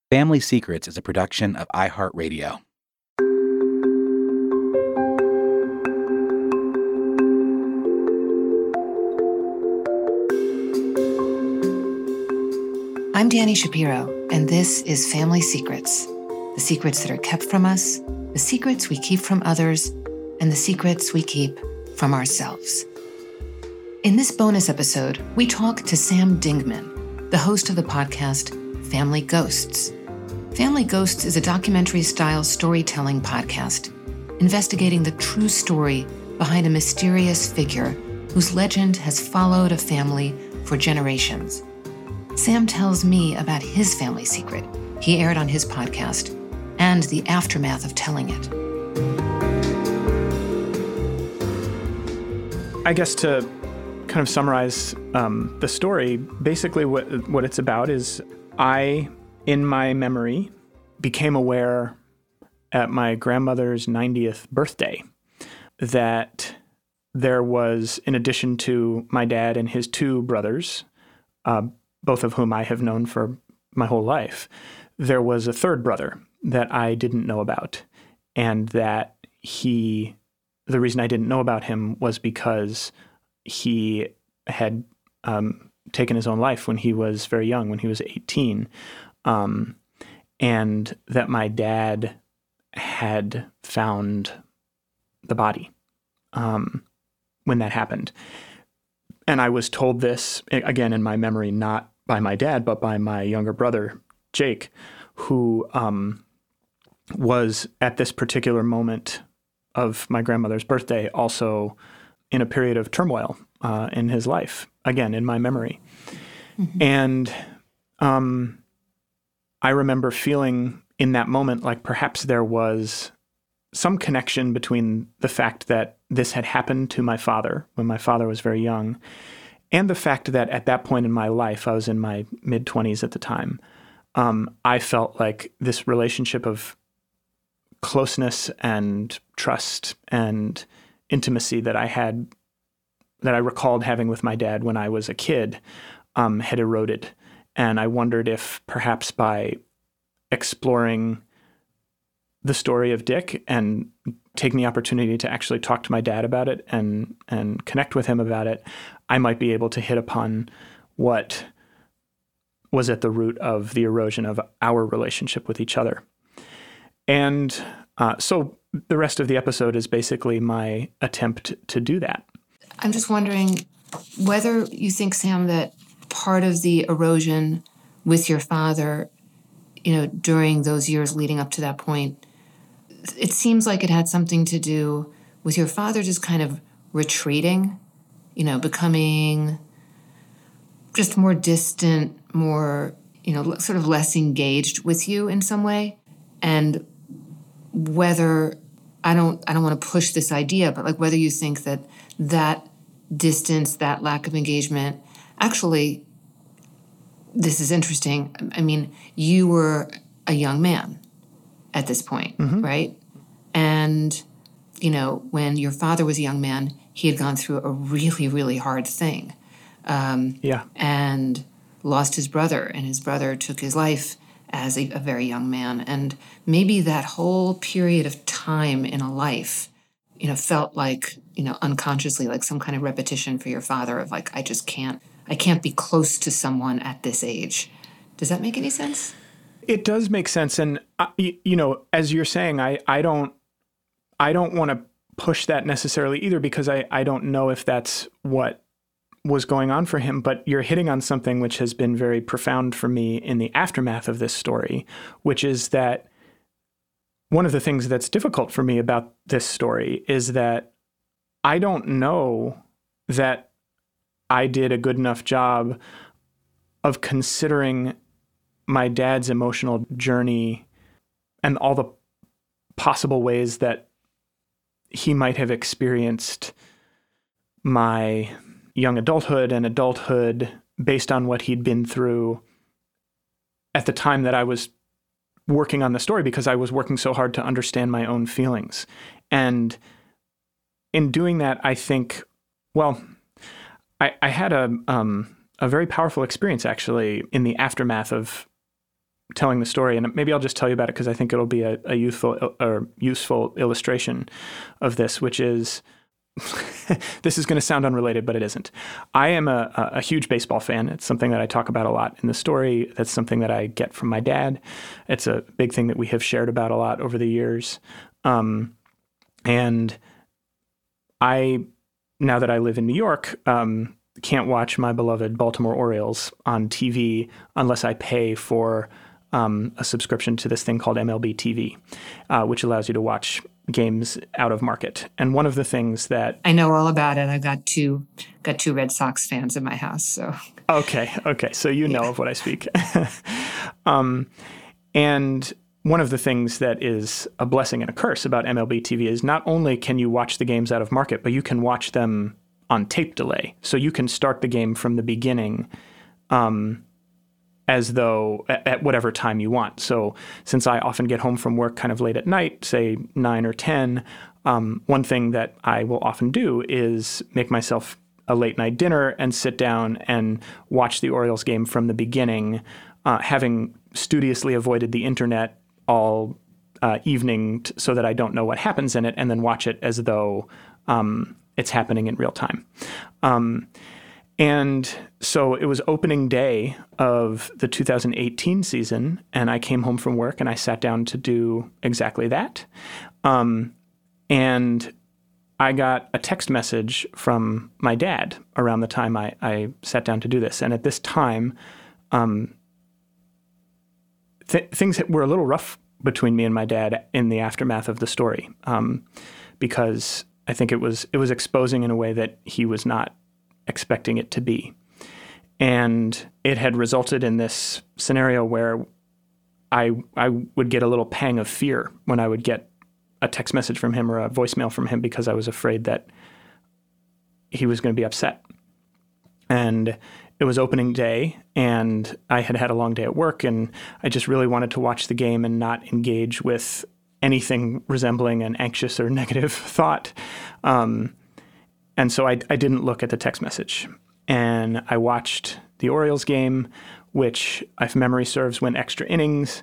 Family Secrets is a production of iHeartRadio. I'm Dani Shapiro, and this is Family Secrets. The secrets that are kept from us, the secrets we keep from others, and the secrets we keep from ourselves. In this bonus episode, we talk to Sam Dingman, the host of the podcast Family Ghosts. Family Ghosts is a documentary-style storytelling podcast investigating the true story behind a mysterious figure whose legend has followed a family for generations. Sam tells me about his family secret he aired on his podcast and the aftermath of telling it. I guess to kind of summarize the story, basically what it's about is I, in my memory, became aware at my grandmother's 90th birthday that there was, in addition to my dad and his two brothers, both of whom I have known for my whole life, there was a third brother that I didn't know about. And that the reason I didn't know about him was because he had taken his own life when he was very young, when he was 18. And that my dad had found the body when that happened. And I was told this, again, in my memory, not by my dad, but by my younger brother, Jake, who was at this particular moment of my grandmother's birthday also in a period of turmoil in his life, again, in my memory. Mm-hmm. And I remember feeling in that moment like perhaps there was some connection between the fact that this had happened to my father when my father was very young, and the fact that at that point in my life, I was in my mid-20s at the time, I felt like this relationship of closeness and trust and intimacy that I recalled having with my dad when I was a kid, had eroded. And I wondered if perhaps by exploring the story of Dick and taking the opportunity to actually talk to my dad about it and connect with him about it, I might be able to hit upon what was at the root of the erosion of our relationship with each other. And so the rest of the episode is basically my attempt to do that. I'm just wondering whether you think, Sam, that part of the erosion with your father, during those years leading up to that point, it seems like it had something to do with your father just kind of retreating, becoming just more distant, more, sort of less engaged with you in some way. And whether, I don't want to push this idea, but like whether you think that distance, that lack of engagement, actually, this is interesting. I mean, you were a young man at this point, mm-hmm. right? And, when your father was a young man, he had gone through a really, really hard thing. And lost his brother, and his brother took his life as a very young man. And maybe that whole period of time in a life, felt like, unconsciously like some kind of repetition for your father of like, I can't be close to someone at this age. Does that make any sense? It does make sense. And, as you're saying, I don't want to push that necessarily either, because I don't know if that's what was going on for him. But you're hitting on something which has been very profound for me in the aftermath of this story, which is that one of the things that's difficult for me about this story is that I don't know that I did a good enough job of considering my dad's emotional journey and all the possible ways that he might have experienced my young adulthood and adulthood based on what he'd been through at the time that I was working on the story, because I was working so hard to understand my own feelings. And in doing that, I think, I had a very powerful experience actually in the aftermath of telling the story, and maybe I'll just tell you about it because I think it'll be a useful illustration of this, which is, this is going to sound unrelated, but it isn't. I am a huge baseball fan. It's something that I talk about a lot in the story. That's something that I get from my dad. It's a big thing that we have shared about a lot over the years. And I, now that I live in New York, can't watch my beloved Baltimore Orioles on TV unless I pay for a subscription to this thing called MLB TV, which allows you to watch games out of market. And one of the things that I know all about it. I've got two Red Sox fans in my house. So okay, so you know of what I speak. And one of the things that is a blessing and a curse about MLB TV is not only can you watch the games out of market, but you can watch them on tape delay. So you can start the game from the beginning as though at whatever time you want. So since I often get home from work kind of late at night, say 9 or 10, one thing that I will often do is make myself a late night dinner and sit down and watch the Orioles game from the beginning, having studiously avoided the internet all evening so that I don't know what happens in it, and then watch it as though it's happening in real time. And so it was opening day of the 2018 season, and I came home from work and I sat down to do exactly that. And I got a text message from my dad around the time I sat down to do this. And at this time, things were a little rough between me and my dad in the aftermath of the story, because I think it was exposing in a way that he was not expecting it to be. And it had resulted in this scenario where I would get a little pang of fear when I would get a text message from him or a voicemail from him, because I was afraid that he was going to be upset. And it was opening day, and I had had a long day at work, and I just really wanted to watch the game and not engage with anything resembling an anxious or negative thought. And so I didn't look at the text message. And I watched the Orioles game, which, if memory serves, went extra innings.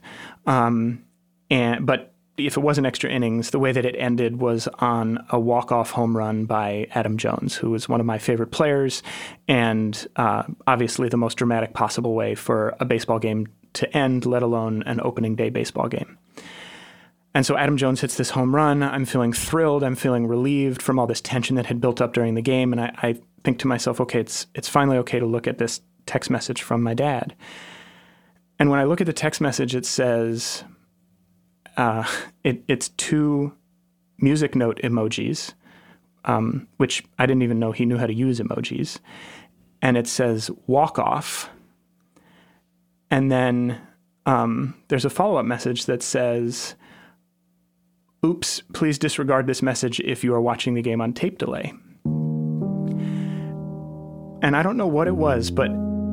But if it wasn't extra innings, the way that it ended was on a walk-off home run by Adam Jones, who was one of my favorite players, and obviously the most dramatic possible way for a baseball game to end, let alone an opening day baseball game. And so Adam Jones hits this home run. I'm feeling thrilled. I'm feeling relieved from all this tension that had built up during the game. And I think to myself, okay, it's finally okay to look at this text message from my dad. And when I look at the text message, it says, it's 2 music note emojis, which I didn't even know he knew how to use emojis. And it says walk off. And then there's a follow-up message that says, oops, please disregard this message if you are watching the game on tape delay. And I don't know what it was, but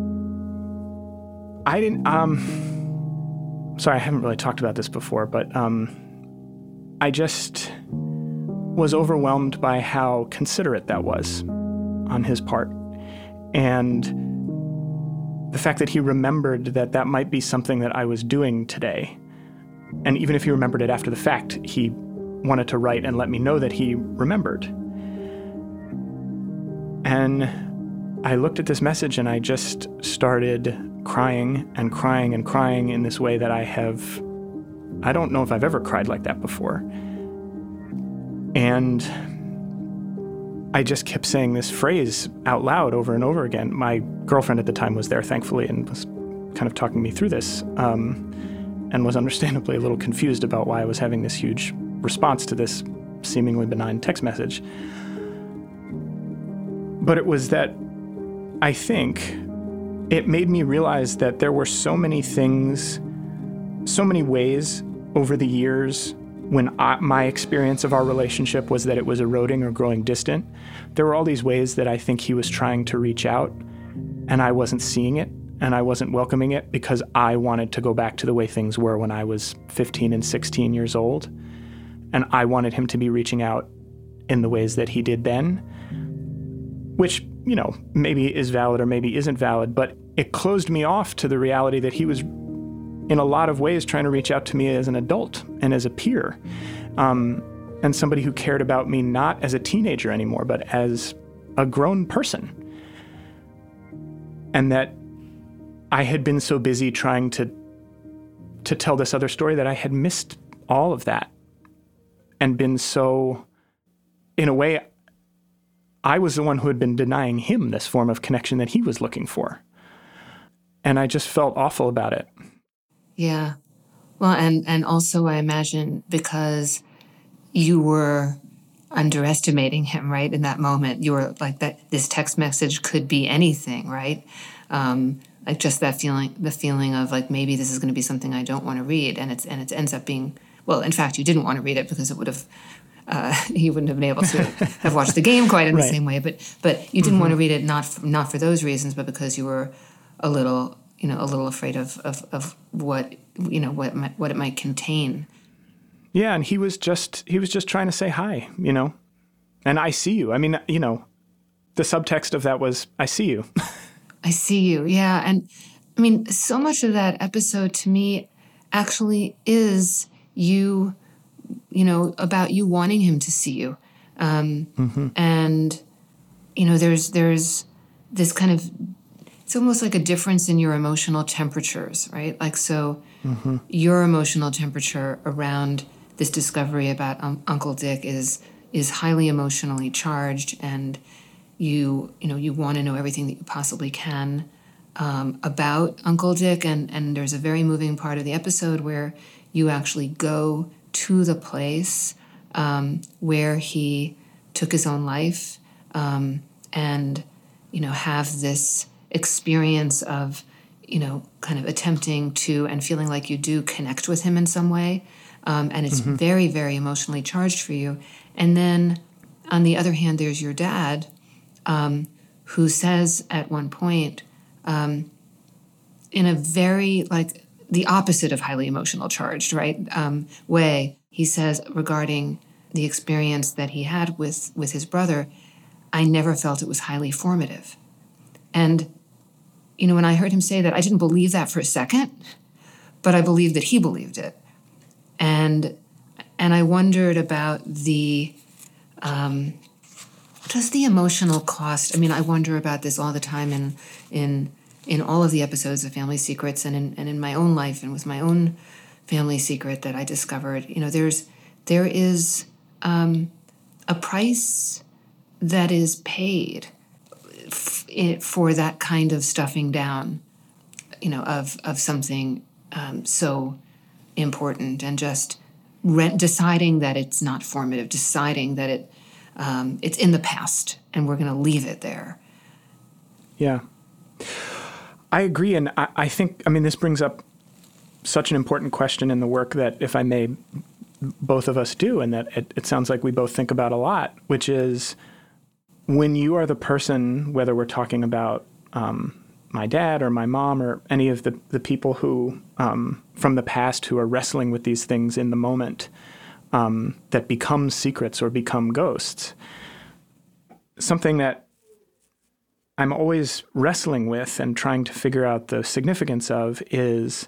I didn't, sorry, I haven't really talked about this before, but I just was overwhelmed by how considerate that was on his part. And the fact that he remembered that might be something that I was doing today. And even if he remembered it after the fact, he wanted to write and let me know that he remembered. And I looked at this message and I just started crying and crying and crying in this way that I don't know if I've ever cried like that before. And I just kept saying this phrase out loud over and over again. My girlfriend at the time was there, thankfully, and was kind of talking me through this, and was understandably a little confused about why I was having this huge response to this seemingly benign text message. But it was that I think it made me realize that there were so many things, so many ways over the years when my experience of our relationship was that it was eroding or growing distant. There were all these ways that I think he was trying to reach out, and I wasn't seeing it, and I wasn't welcoming it because I wanted to go back to the way things were when I was 15 and 16 years old. And I wanted him to be reaching out in the ways that he did then, which, you know, maybe is valid or maybe isn't valid, but it closed me off to the reality that he was in a lot of ways trying to reach out to me as an adult and as a peer, and somebody who cared about me not as a teenager anymore, but as a grown person. And that I had been so busy trying to tell this other story that I had missed all of that and been so, in a way, I was the one who had been denying him this form of connection that he was looking for. And I just felt awful about it. Yeah. Well, and also I imagine because you were underestimating him, right? In that moment, you were like that. This text message could be anything, right? Like just that feeling, the feeling of like maybe this is going to be something I don't want to read, and it ends up being, well, in fact, you didn't want to read it because it would have he wouldn't have been able to have watched the game quite in the same way. But you didn't want to read it not for those reasons, but because you were a little afraid of what it might contain. Yeah, and he was just trying to say hi, and I see you. I mean, the subtext of that was, I see you. I see you. Yeah. And I mean, so much of that episode to me actually is you, about you wanting him to see you. And, there's this kind of, it's almost like a difference in your emotional temperatures, right? Like, so your emotional temperature around this discovery about Uncle Dick is highly emotionally charged, and you want to know everything that you possibly can about Uncle Dick, and there's a very moving part of the episode where you actually go to the place where he took his own life, and have this experience of kind of attempting to and feeling like you do connect with him in some way, and it's very, very emotionally charged for you. And then on the other hand, there's your dad, who says at one point, in a very, like, the opposite of highly emotional charged, right, way, he says regarding the experience that he had with his brother, I never felt it was highly formative. And, when I heard him say that, I didn't believe that for a second, but I believed that he believed it. And I wondered about just the emotional cost. I mean, I wonder about this all the time in all of the episodes of Family Secrets, and in my own life and with my own family secret that I discovered. There is a price that is paid for that kind of stuffing down, of something so important, and just deciding that it's not formative, deciding that it's in the past, and we're going to leave it there. Yeah. I agree, and I think, this brings up such an important question in the work that, if I may, both of us do, and that it sounds like we both think about a lot, which is when you are the person, whether we're talking about my dad or my mom or any of the people who, from the past, who are wrestling with these things in the moment, that become secrets or become ghosts, something that I'm always wrestling with and trying to figure out the significance of is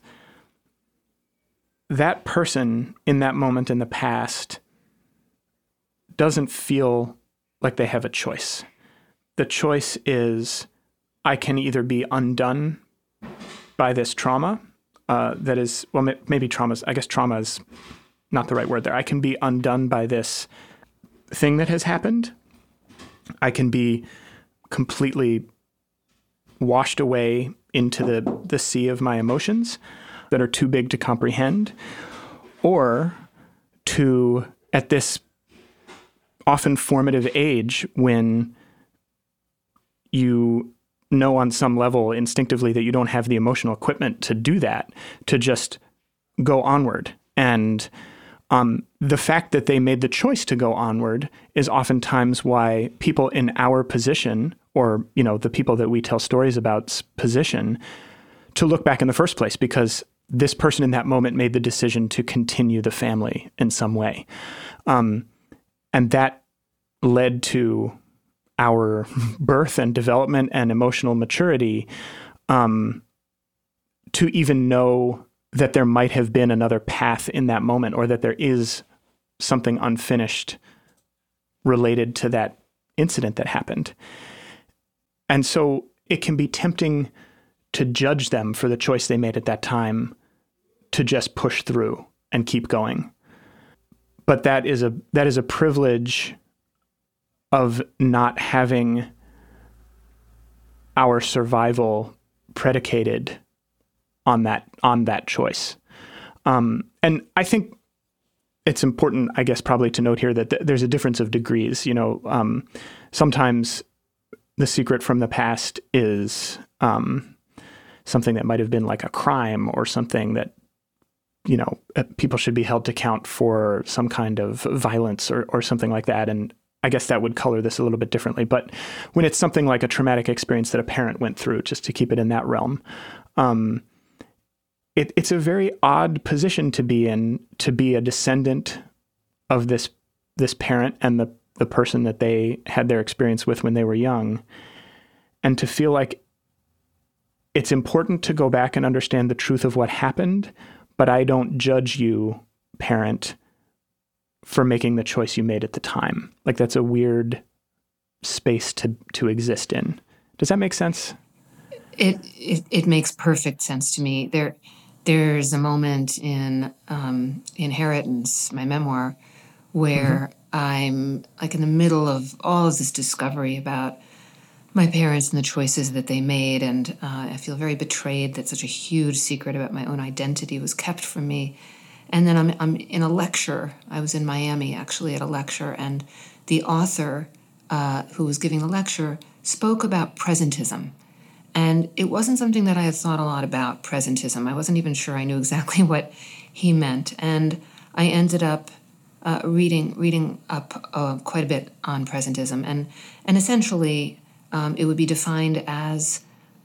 that person in that moment in the past doesn't feel like they have a choice. The choice is, I can either be undone by this trauma, that is, well, maybe trauma is not the right word there. I can be undone by this thing that has happened. I can be completely washed away into the sea of my emotions that are too big to comprehend, or to, at this often formative age, when you know on some level instinctively that you don't have the emotional equipment to do that, to just go onward. And the fact that they made the choice to go onward is oftentimes why people in our position, or, the people that we tell stories about's position, to look back in the first place, because this person in that moment made the decision to continue the family in some way. And that led to our birth and development and emotional maturity, to even know that there might have been another path in that moment, or that there is something unfinished related to that incident that happened. And so it can be tempting to judge them for the choice they made at that time, to just push through and keep going. But that is a privilege of not having our survival predicated on that choice. And I think it's important, I guess, probably to note here that there's a difference of degrees. Sometimes the secret from the past is something that might have been like a crime, or something that, people should be held to account for some kind of violence or something like that. And I guess that would color this a little bit differently. But when it's something like a traumatic experience that a parent went through, just to keep it in that realm, it's a very odd position to be in, to be a descendant of this parent and the person that they had their experience with when they were young, and to feel like it's important to go back and understand the truth of what happened, but I don't judge you, parent, for making the choice you made at the time. Like, that's a weird space to exist in. Does that make sense? It makes perfect sense to me. There's a moment in Inheritance, my memoir, where I'm like in the middle of all of this discovery about my parents and the choices that they made, and I feel very betrayed that such a huge secret about my own identity was kept from me. And then I'm in a lecture. I was in Miami, actually, at a lecture, and the author who was giving the lecture spoke about presentism. And it wasn't something that I had thought a lot about, presentism. I wasn't even sure I knew exactly what he meant. And I ended up reading up quite a bit on presentism. And essentially, it would be defined as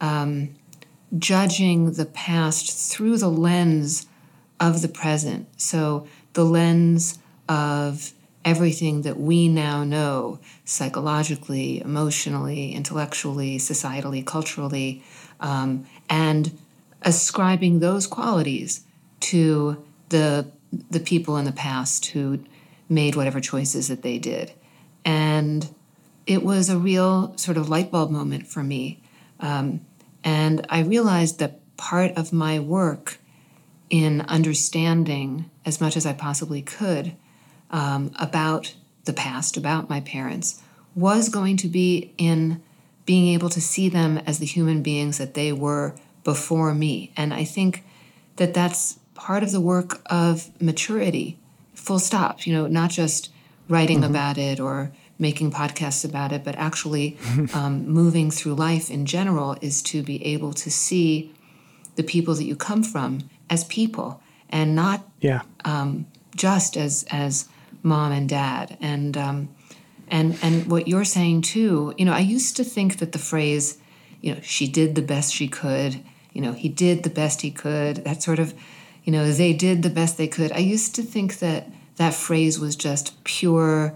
judging the past through the lens of the present. So the lens of everything that we now know, psychologically, emotionally, intellectually, societally, culturally, and ascribing those qualities to the people in the past who made whatever choices that they did. And it was a real sort of light bulb moment for me. And I realized that part of my work in understanding as much as I possibly could about the past, about my parents, was going to be in being able to see them as the human beings that they were before me. And I think that that's part of the work of maturity, full stop, not just writing about it or making podcasts about it, but actually moving through life in general is to be able to see the people that you come from as people and not just as mom and dad. And what you're saying too, I used to think that the phrase, she did the best she could, he did the best he could, that sort of, they did the best they could. I used to think that that phrase was just pure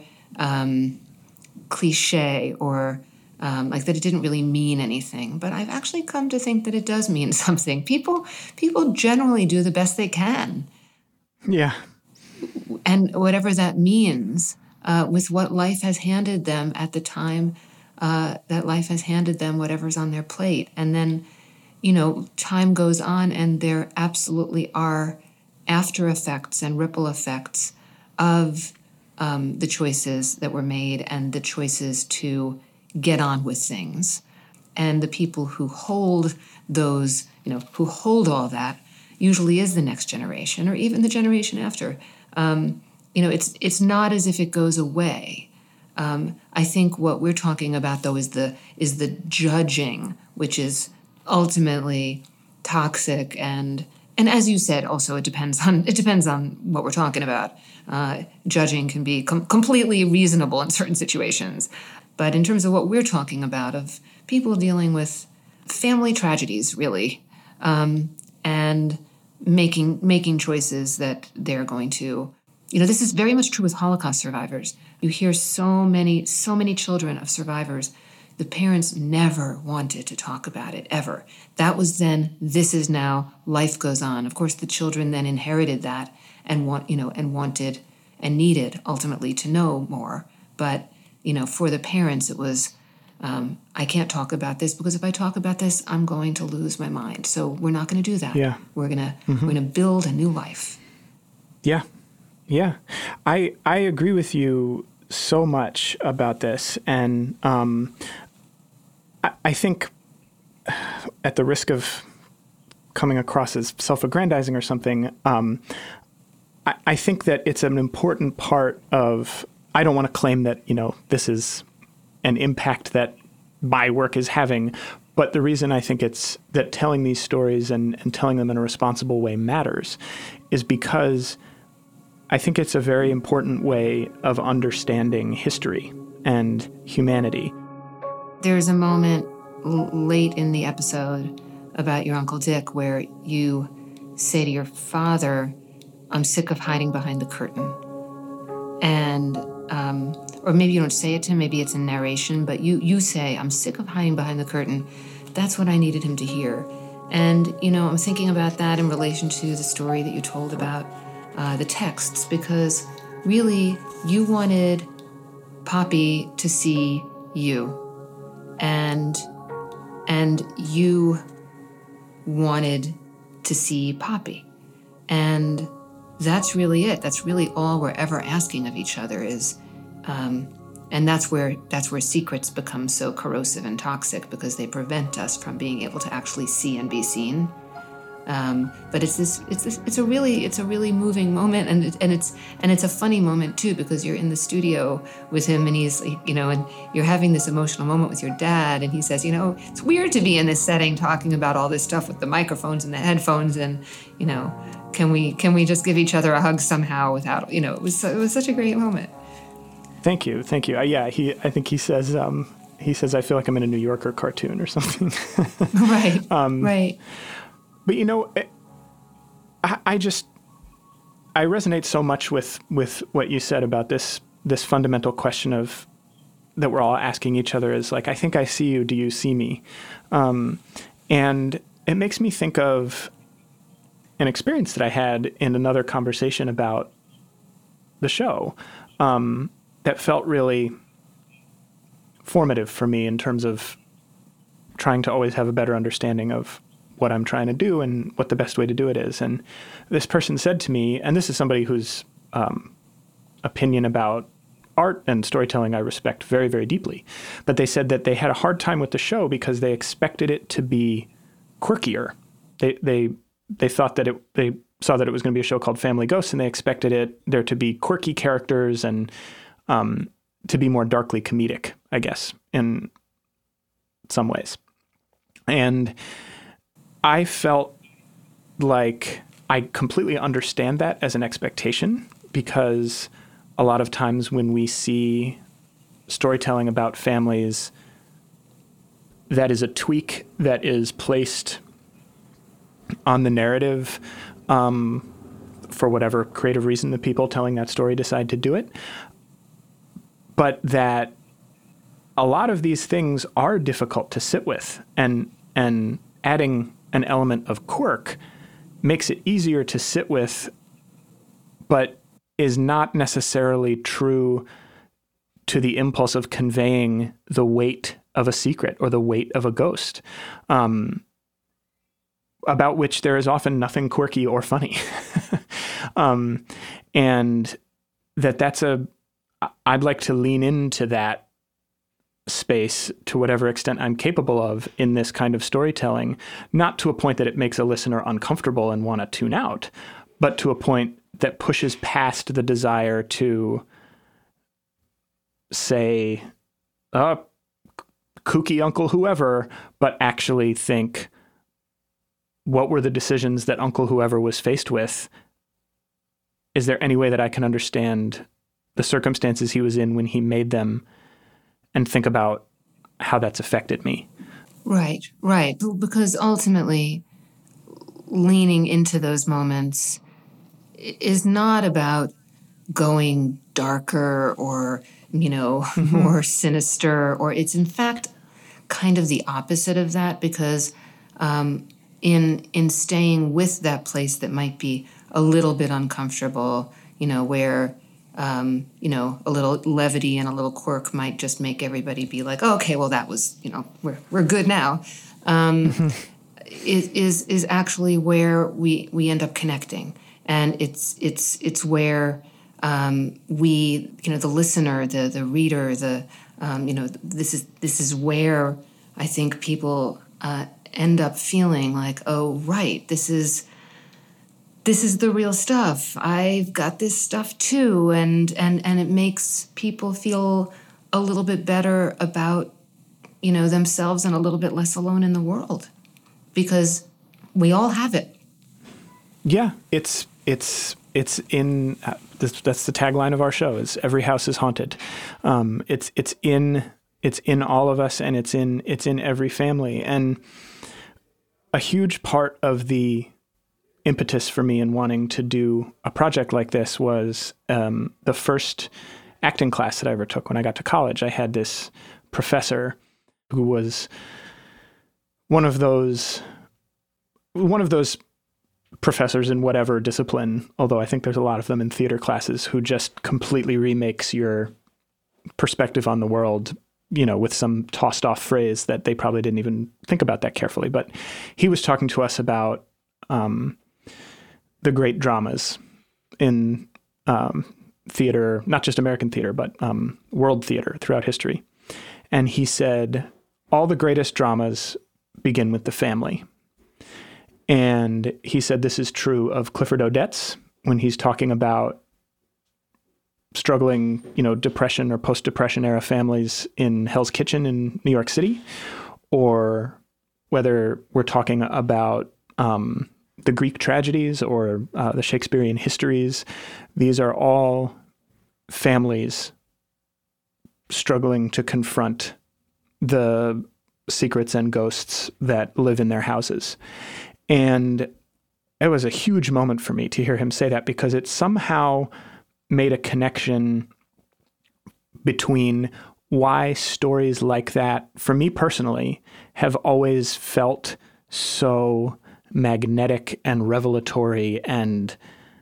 cliche, or like that it didn't really mean anything. But I've actually come to think that it does mean something. People generally do the best they can. Yeah. And whatever that means, with what life has handed them at the time that life has handed them, whatever's on their plate. And then, time goes on and there absolutely are after effects and ripple effects of the choices that were made and the choices to get on with things. And the people who hold those, who hold all that, usually is the next generation or even the generation after. It's not as if it goes away. I think what we're talking about, though, is the judging, which is ultimately toxic and as you said, also it depends on what we're talking about. Judging can be completely reasonable in certain situations, but in terms of what we're talking about, of people dealing with family tragedies, really, and making choices that they're going to. This is very much true with Holocaust survivors. You hear so many children of survivors The parents never wanted to talk about it, ever. That was then, this is now, life goes on. Of course, the children then inherited that and wanted and needed ultimately to know more. But, for the parents, it was, I can't talk about this because if I talk about this, I'm going to lose my mind. So we're not going to do that. Yeah. We're going to build a new life. Yeah. Yeah. I agree with you so much about this. And I think, at the risk of coming across as self-aggrandizing or something, I think that it's an important part of, I don't want to claim that, this is an impact that my work is having, but the reason I think it's that telling these stories and telling them in a responsible way matters is because I think it's a very important way of understanding history and humanity. There's a moment late in the episode about your Uncle Dick where you say to your father, I'm sick of hiding behind the curtain. And, or maybe you don't say it to him, maybe it's a narration, but you say, I'm sick of hiding behind the curtain. That's what I needed him to hear. And, I'm thinking about that in relation to the story that you told about the texts, because really you wanted Poppy to see you. And you wanted to see Poppy. And that's really it. That's really all we're ever asking of each other is, and that's where secrets become so corrosive and toxic, because they prevent us from being able to actually see and be seen. But it's a really moving moment, and it's a funny moment too, because you're in the studio with him and he's, and you're having this emotional moment with your dad, and he says, it's weird to be in this setting talking about all this stuff with the microphones and the headphones, and can we just give each other a hug somehow without, it was such a great moment. Thank you. Yeah, I think he says I feel like I'm in a New Yorker cartoon or something. Right. Right. But I resonate so much with what you said about this fundamental question of that we're all asking each other is like, I think I see you, do you see me? And it makes me think of an experience that I had in another conversation about the show that felt really formative for me in terms of trying to always have a better understanding of what I'm trying to do and what the best way to do it is. And this person said to me, and this is somebody whose opinion about art and storytelling I respect very, very deeply, but they said that they had a hard time with the show because they expected it to be quirkier. They thought that they saw that it was going to be a show called Family Ghosts, and they expected there to be quirky characters and to be more darkly comedic, I guess, in some ways. And I felt like I completely understand that as an expectation, because a lot of times when we see storytelling about families, that is a tweak that is placed on the narrative for whatever creative reason the people telling that story decide to do it. But that a lot of these things are difficult to sit with, and adding an element of quirk makes it easier to sit with, but is not necessarily true to the impulse of conveying the weight of a secret or the weight of a ghost, about which there is often nothing quirky or funny. And I'd like to lean into that space to whatever extent I'm capable of in this kind of storytelling, not to a point that it makes a listener uncomfortable and want to tune out, but to a point that pushes past the desire to say, kooky Uncle whoever, but actually think, what were the decisions that Uncle whoever was faced with? Is there any way that I can understand the circumstances he was in when he made them, and think about how that's affected me? Right. Because ultimately, leaning into those moments is not about going darker or, more sinister, or it's in fact kind of the opposite of that, because in staying with that place that might be a little bit uncomfortable, where a little levity and a little quirk might just make everybody be like, oh, okay, well that was, we're good now. Is actually where we end up connecting, and it's where we, the listener, the reader, this is where I think people end up feeling like, oh, right, this is the real stuff. I've got this stuff too, and it makes people feel a little bit better about, themselves and a little bit less alone in the world, because we all have it. Yeah, it's in that's the tagline of our show, is every house is haunted. It's in all of us, and it's in every family. And a huge part of the impetus for me in wanting to do a project like this was the first acting class that I ever took when I got to college. I had this professor who was one of those professors in whatever discipline, although I think there's a lot of them in theater classes, who just completely remakes your perspective on the world, with some tossed off phrase that they probably didn't even think about that carefully. But he was talking to us about the great dramas in theater, not just American theater, but world theater throughout history. And he said, all the greatest dramas begin with the family. And he said this is true of Clifford Odets when he's talking about struggling, Depression or post-Depression era families in Hell's Kitchen in New York City, or whether we're talking about the Greek tragedies or the Shakespearean histories. These are all families struggling to confront the secrets and ghosts that live in their houses. And it was a huge moment for me to hear him say that, because it somehow made a connection between why stories like that, for me personally, have always felt so magnetic and revelatory, and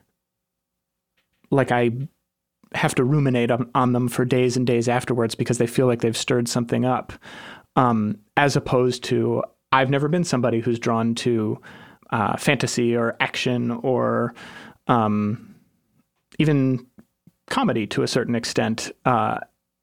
like I have to ruminate on them for days and days afterwards because they feel like they've stirred something up, as opposed to, I've never been somebody who's drawn to fantasy or action or even comedy to a certain extent. I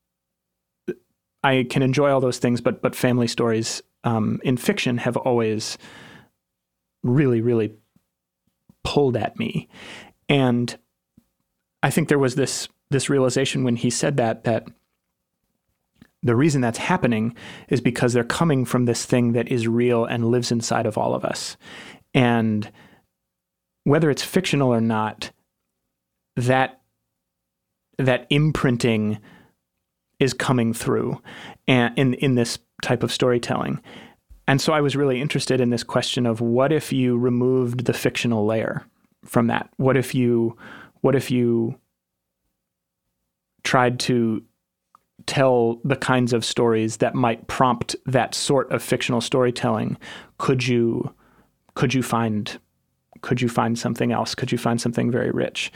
can enjoy all those things, but family stories in fiction have always really, really pulled at me. And I think there was this realization when he said that the reason that's happening is because they're coming from this thing that is real and lives inside of all of us. And whether it's fictional or not, that imprinting is coming through and in this type of storytelling. And so I was really interested in this question of, what if you removed the fictional layer from that? What if you tried to tell the kinds of stories that might prompt that sort of fictional storytelling? Could you find something else? Could you find something very rich?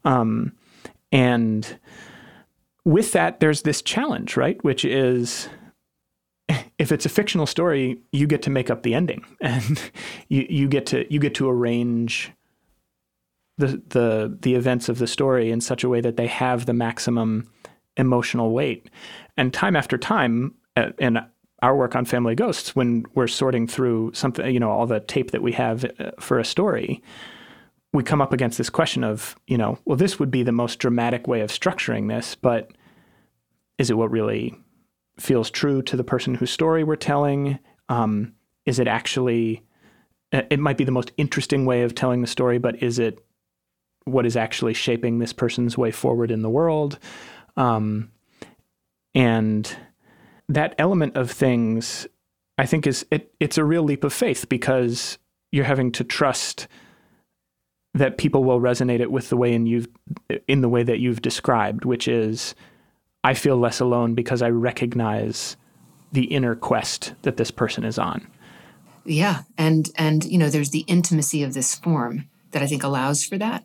And with that, there's this challenge, right? Which is, if it's a fictional story, you get to make up the ending, and you get to arrange the events of the story in such a way that they have the maximum emotional weight. And time after time, in our work on Family Ghosts, when we're sorting through something, all the tape that we have for a story, we come up against this question of, well, this would be the most dramatic way of structuring this, but is it what really feels true to the person whose story we're telling? Is it actually, it might be the most interesting way of telling the story, but is it what is actually shaping this person's way forward in the world? And that element of things, I think, it's a real leap of faith, because you're having to trust that people will resonate it with the way in the way that you've described, which is, I feel less alone because I recognize the inner quest that this person is on. Yeah, and there's the intimacy of this form that I think allows for that,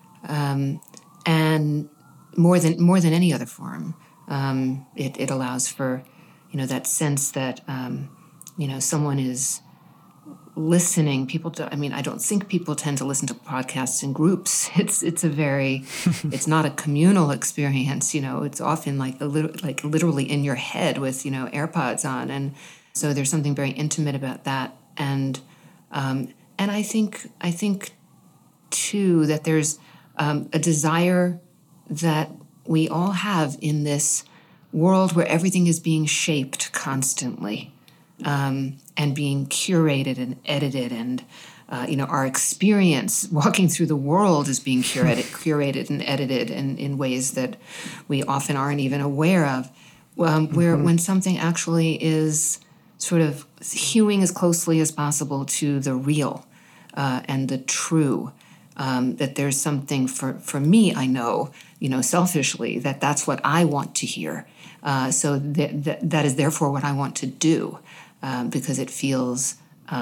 and more than any other form, it allows for that sense that someone is listening. I don't think people tend to listen to podcasts in groups. It's not a communal experience. It's often like literally in your head with AirPods on, and so there's something very intimate about that. And I think too that there's a desire that we all have in this world where everything is being shaped constantly. And being curated and edited, and our experience walking through the world is being curated and edited in ways that we often aren't even aware of. When something actually is sort of hewing as closely as possible to the real and the true, that there's something for me. I know, selfishly, that's what I want to hear. So that is therefore what I want to do. Because it feels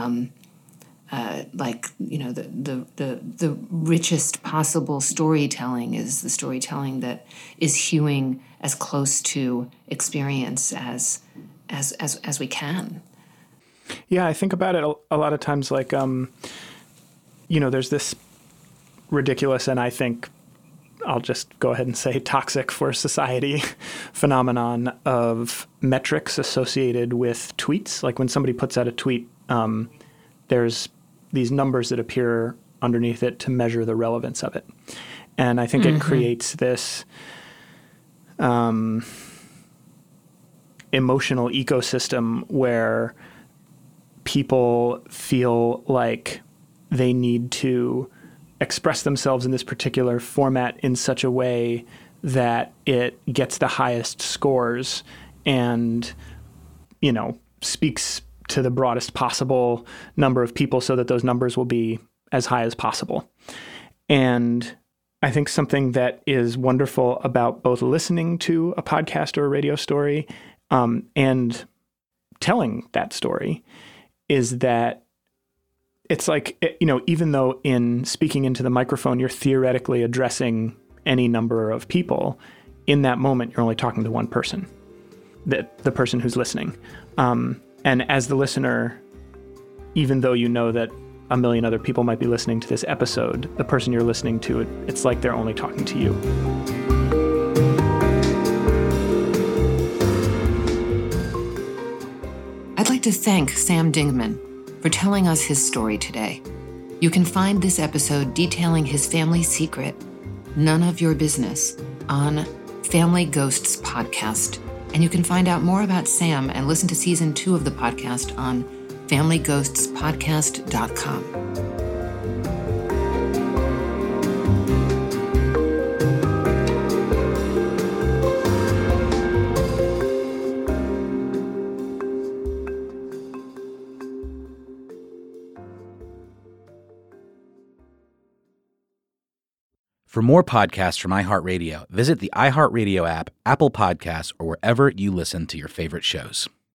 like the richest possible storytelling is the storytelling that is hewing as close to experience as we can. Yeah, I think about it a lot of times like there's this ridiculous, and I think I'll just go ahead and say toxic for society phenomenon of metrics associated with tweets. Like when somebody puts out a tweet, there's these numbers that appear underneath it to measure the relevance of it. And I think it creates this emotional ecosystem where people feel like they need to express themselves in this particular format in such a way that it gets the highest scores and, speaks to the broadest possible number of people so that those numbers will be as high as possible. And I think something that is wonderful about both listening to a podcast or a radio story and telling that story is that it's like, even though in speaking into the microphone, you're theoretically addressing any number of people, in that moment, you're only talking to one person, the person who's listening. And as the listener, even though you know that a million other people might be listening to this episode, the person you're listening to, it's like they're only talking to you. I'd like to thank Sam Dingman for telling us his story today. You can find this episode detailing his family secret, None of Your Business, on Family Ghosts Podcast. And you can find out more about Sam and listen to season 2 of the podcast on FamilyGhostsPodcast.com. For more podcasts from iHeartRadio, visit the iHeartRadio app, Apple Podcasts, or wherever you listen to your favorite shows.